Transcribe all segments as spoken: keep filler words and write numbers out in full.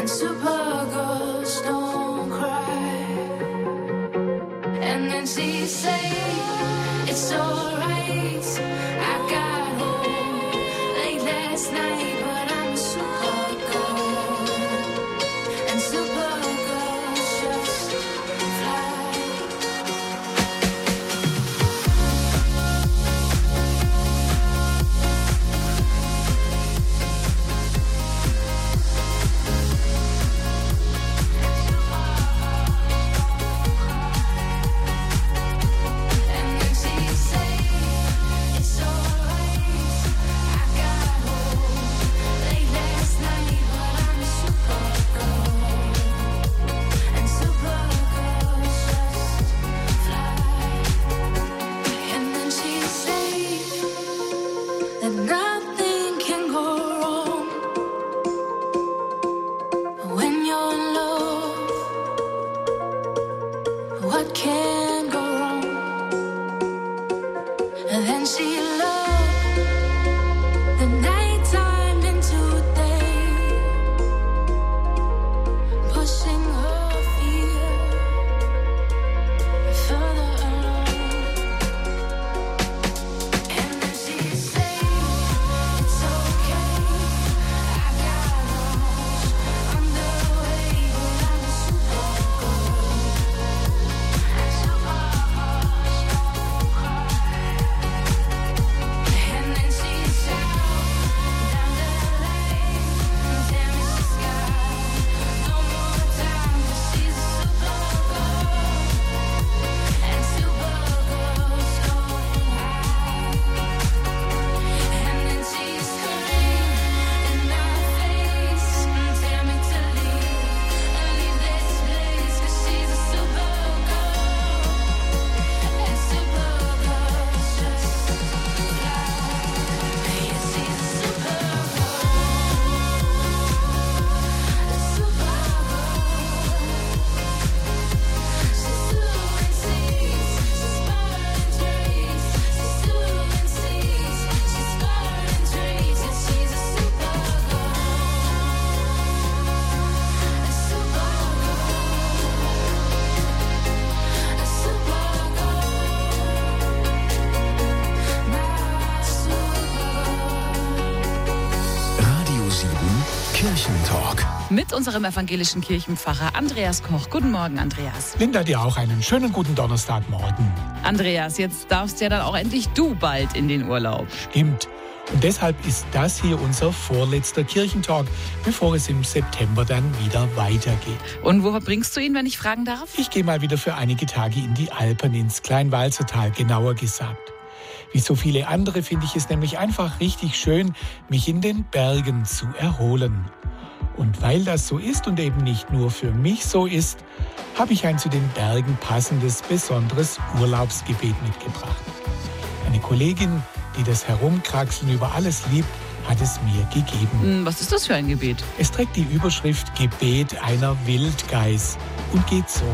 And Supergirls don't cry. And then she say, it's alright, I got home late last night, but I'm a Supergirl. And Supergirls just fly. Kirchentalk. Mit unserem evangelischen Kirchenpfarrer Andreas Koch. Guten Morgen, Andreas. Linda, dir auch einen schönen guten Donnerstagmorgen. Andreas, jetzt darfst ja dann auch endlich du bald in den Urlaub. Stimmt. Und deshalb ist das hier unser vorletzter Kirchentalk, bevor es im September dann wieder weitergeht. Und wo bringst du ihn, wenn ich fragen darf? Ich gehe mal wieder für einige Tage in die Alpen, ins Kleinwalsertal, genauer gesagt. Wie so viele andere finde ich es nämlich einfach richtig schön, mich in den Bergen zu erholen. Und weil das so ist und eben nicht nur für mich so ist, habe ich ein zu den Bergen passendes, besonderes Urlaubsgebet mitgebracht. Eine Kollegin, die das Herumkraxeln über alles liebt, hat es mir gegeben. Was ist das für ein Gebet? Es trägt die Überschrift Gebet einer Wildgeiß und geht so.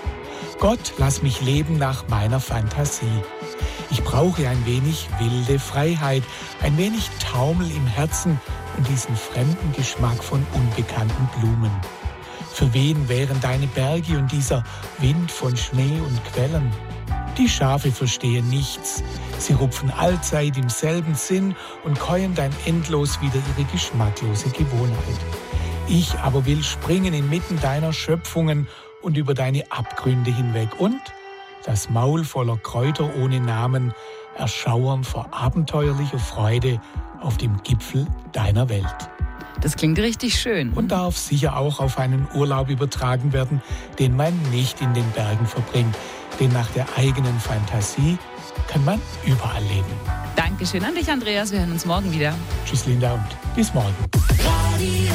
Gott, lass mich leben nach meiner Fantasie. Ich brauche ein wenig wilde Freiheit, ein wenig Taumel im Herzen und diesen fremden Geschmack von unbekannten Blumen. Für wen wären deine Berge und dieser Wind von Schnee und Quellen? Die Schafe verstehen nichts. Sie rupfen allzeit im selben Sinn und käuen dann endlos wieder ihre geschmacklose Gewohnheit. Ich aber will springen inmitten deiner Schöpfungen und über deine Abgründe hinweg und das Maul voller Kräuter ohne Namen erschauern vor abenteuerlicher Freude auf dem Gipfel deiner Welt. Das klingt richtig schön. Und darf sicher auch auf einen Urlaub übertragen werden, den man nicht in den Bergen verbringt. Denn nach der eigenen Fantasie kann man überall leben. Dankeschön an dich, Andreas. Wir hören uns morgen wieder. Tschüss, Linda, und bis morgen. Radio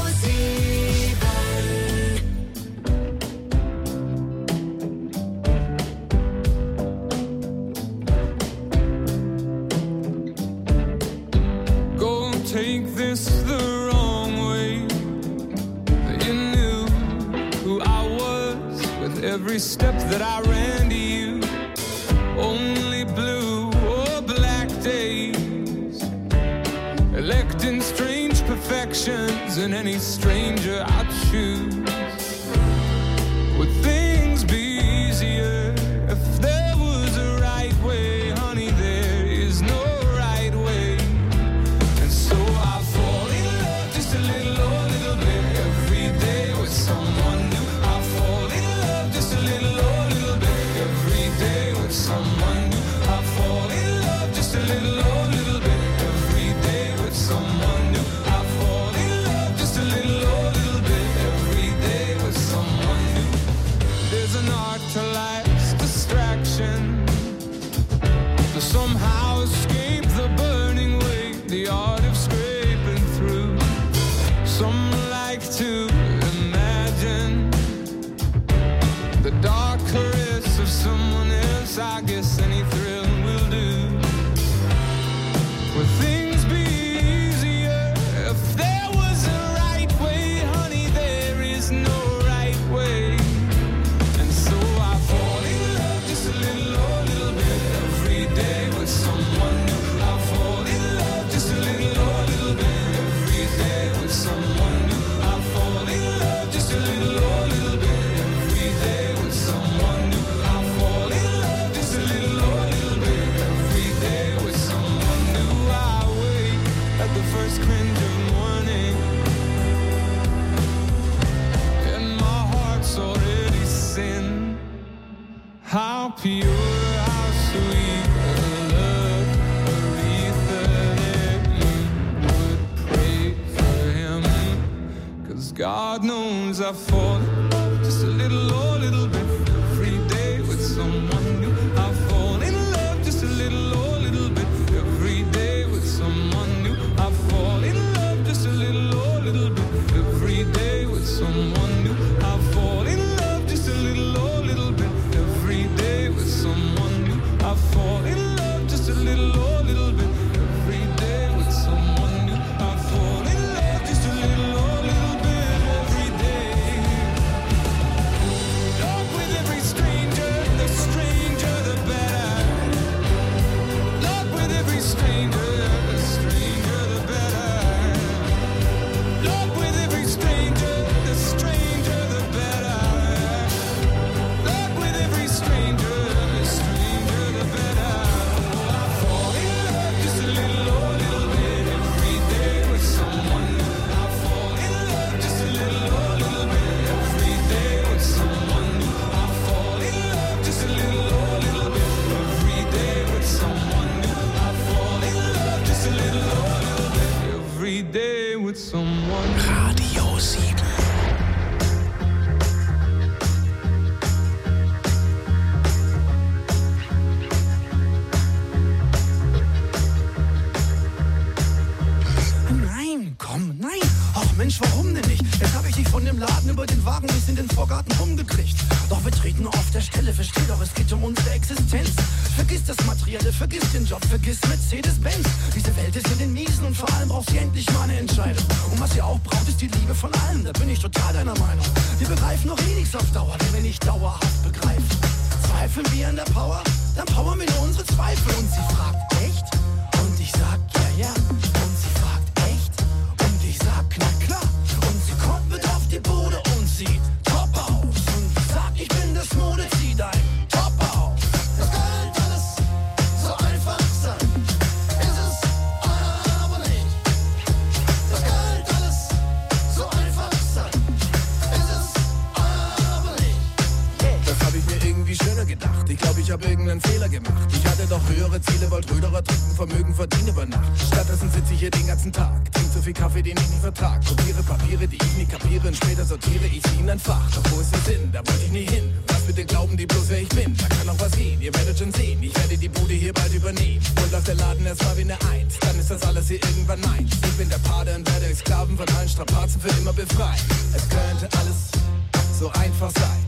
Take this the wrong way. You knew who I was with every step that I ran to you. Only blue or black days, electing strange perfection. distractions and any stranger I choose. Would things be easier if there was a right way? Honey, there is no right way. And so I fall in love just a little, oh, little bit every day with someone new. I fall in love just a little, oh, little bit every day with someone new. I fall in love just a little, oh, little bit every day with someone new. I fall in love just a little, oh, little bit every day with someone new. There's an art to life's distraction, to somehow escape the burning weight, the art of scraping through. Some like to imagine the dark caress of someone else. I guess any thrill will do. Would things be easier if there was a right way? Honey, there is no right way. And so I fall in love just a little, oh, little bit every day with someone new. I fall in love just a little, oh, little bit every day with someone new. I fall in love just a little, oh, little bit every day with someone new. I fall in love just a little, oh, little bit every day with someone new. I wait at the first cringe of morning, and my heart's already sin. How pure, how sweet a love, Aretha, that you would pray for him. Cause God knows I fall in love just a little, oh, little bit every day with someone new. I fall in love just a little, oh, little bit every day with someone new. I fall in love just a little, oh, little bit every day with someone new. I fall in love just a little, oh, little bit every day with someone new. I fall in love just a little, oh, little bit every day with someone new. I fall in love just a little, oh, little bit every day. Love with every stranger, the stranger the better. Love with every stranger, the stranger the better. Love with every stranger, the stranger the better. Love with every stranger, the stranger the better. Oh, I fall in love just a little, oh, little bit every day with someone new. I fall in love just a little, oh, little bit every day with someone new. I fall in love just a little, oh, little bit every day with someone new. I fall in love just a little, oh, little bit every day with someone new. Radio sieben. Nein, komm, nein. Ach Mensch, warum denn nicht? Jetzt habe ich dich von dem Laden über den Wagen bis in den Vorgarten rumgekriegt. Doch wir treten nur auf der Stelle, versteh doch, es geht um unsere Existenz. Vergiss das Materielle, vergiss den Job, vergiss Mercedes-Benz. Diese Welt ist in den Miesen und vor allem braucht sie endlich mal eine Entscheidung. Und was sie auch braucht, ist die Liebe von allen, da bin ich total deiner Meinung. Wir begreifen noch eh nichts auf Dauer, wenn wir nicht dauerhaft begreifen. Zweifeln wir an der Power? Dann powern wir nur unsere Zweifel. Und sie fragt, echt? Und ich sag, ja, ja. Und sie fragt, echt? Und ich sag, na klar. Und sie kommt mit auf die Bude und sieht top aus. Und ich sag, ich bin das Mode, zieh dein Top auf. Das könnte alles so einfach sein. Ist es aber nicht. Das könnte alles so einfach sein. Ist es aber nicht. Das hab ich mir irgendwie schöner gedacht. Ich glaub, ich hab irgendeinen Fehler gemacht. Ich hatte doch höhere Ziele, wollte Röderer trinken, Vermögen verdienen über Nacht. Stattdessen sitze ich hier den ganzen Tag, trink so viel Kaffee, den ich nicht vertrag. Kopiere Papiere, die ich nicht kapiere, und später sortiere ich sie in ein Fach. Doch wo ist der Sinn? Da wollte ich nie hin. Was bitte glauben die bloß, wer ich bin? Da kann auch was gehen, ihr werdet schon sehen. Ich werde die Bude hier bald übernehmen. Und läuft der Laden erstmal wie eine Eins. Dann ist das alles hier irgendwann meins. Ich bin der Pate und werde euch Sklaven von allen Strapazen für immer befreien. Es könnte alles so einfach sein.